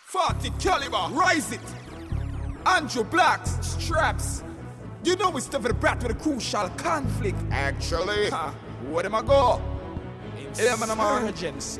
40 caliber, rise it. Andrew Blacks, straps. You know we stuff the brat with a crucial conflict. Actually, where am I go? Emergency.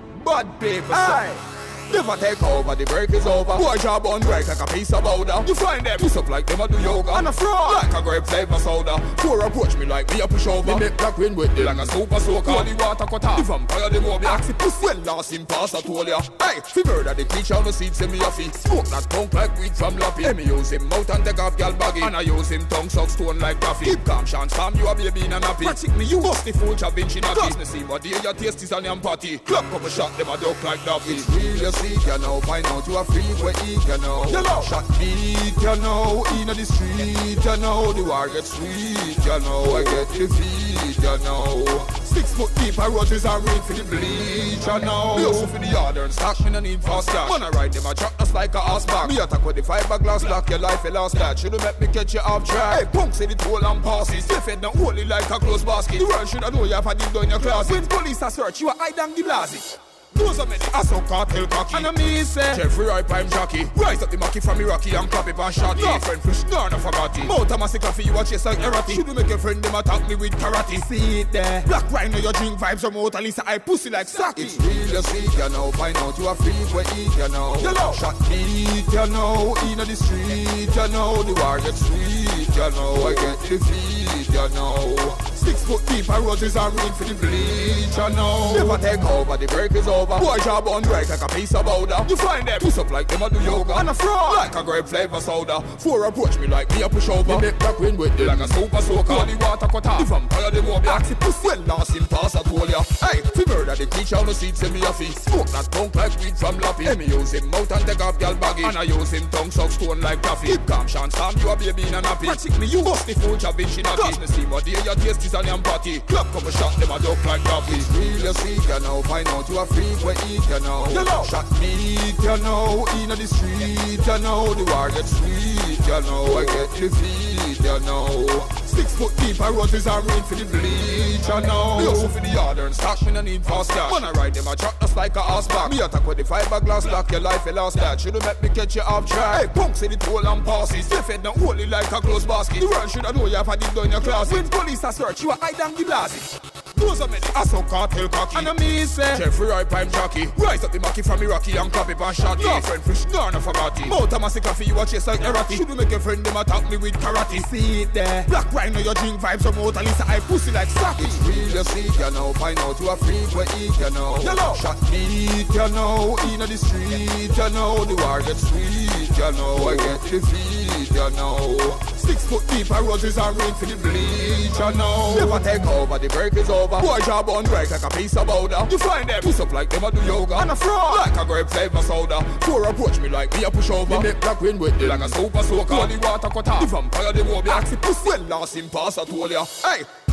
Bad paper, aye. Never take over, the break is over. Boy job on break like a piece of powder. You find them, piece up like them a do yoga. And a fraud, like a grape flavor soda. Four approach me like me a push over. Me make black win with them like a super soaker. Holy water cutter, the vampire the mobile. Axi pussy, well last in pass I told ya. Hey, fi murder the creature on the seat, say me a feet. Smoke that punk like weed from Lappy. Let me use him mouth and take off gal baggy. And I use him tongue suck stone like coffee. Keep calm, chance farm, you a baby and a nappy. Pratic me, you bust the full chop Vinci natty. Business see what day your taste is on your party. Club couple shot, them a duck like Daffy. It's real you see, you know. Find out you a freak where eat, you know. Yellow. Shot beat, you know. In the street, you know. The war get sweet, you know. I get defeat, you know. 6 foot deep, I roses are read for the bleach, you know. Me also for the order and stock, me no need fast cash. Man, I ride them a truck just like a ass back. Me attack with the fiberglass lock, your life a last that. Should've make me catch you off track. Hey, punk say the toll and passes. They fed not holy like a closed basket. The world should know you have a deep down your closet. When police are search, you are hide and the blasted. Those are many. I saw cartel cocky. And me say Jeffrey Ripe, I'm jockey. Rise up the Mackie from Iraqi and clap it and shot. No friend fish, none of forgot it. Mount a massacre for you watch your like errati. Should you make your friend them attack me with karate? See it there. Black rhino, your drink vibes are out. At least I pussy like Saki. It's real you see, you know. Find out you a freak where eat, you know. Yellow. Shot beat, you know. In the street, you know. The war get sweet, you know. I get defeat, you know. 6 foot deep, I roses are read for the bleach, you know. Never take over, the break is over. Boy job on break like a piece of powder. You find them, piece up like them a do yoga. And a fraud, like a grape flavor soda. Four approach me like me a push over. Me make black win with them like a super soaker. Holy water cutter, the vampire the mobile. Axi pussy, well last in pass I told ya. Hey, fi murder the creature on the seat, say me a feet. Smoke that punk like weed from Lappy. Let me use him mouth and take off gal baggy. And I use him tongue suck stone like coffee. Keep calm, chance farm, you a baby and a nappy. Pratic me, you bust the full chop Vinci natty. Business see what day your taste is on your party. Club couple shot, them a duck like Daffy. It's real you see, you know. Find out you a freak where eat, you know. Yellow. Shot beat, you know. In the street, you know. The war get sweet, you know. I get defeat, you know. 6 foot deep, I roses are read for the bleach, you know. Me also for the order and stock, me no need fast cash. Man, I ride them a truck just like a ass back. Me attack with the fiberglass lock, your life a last that. Should've make me catch you off track. Hey, punk say the toll and passes. They fed not holy like a closed basket. The world should know you have a deep down your closet. When police are search, you are hide and the blasted. Those are many. I saw cartel cocky. And me say Jeffrey Ripe, I'm jockey. Rise up the Mackie from Iraqi and clap it and shot. No friend fish, none of forgot it. Mount a massacre for you watch your like errati. Should you make your friend them attack me with karate? See it there. Black rhino, your drink vibes are out. At least I pussy like Saki. It's real you see, you know. Find out you a freak where eat, you know. Yellow. Shot beat, you know. In the street, you know. The war get sweet, you know. I get defeat, you know. 6 foot deep, I roses are read for the bleach, you know. Never take over, the break is over. Boy job on break like a piece of powder. You find them, piece up like them a do yoga. And a fraud, like a grape flavor soda. Four approach me like me a push over. Me make black win with them like a super soaker. Holy water cutter, the vampire the mobile. Axi pussy, well last in pass I told ya. Hey.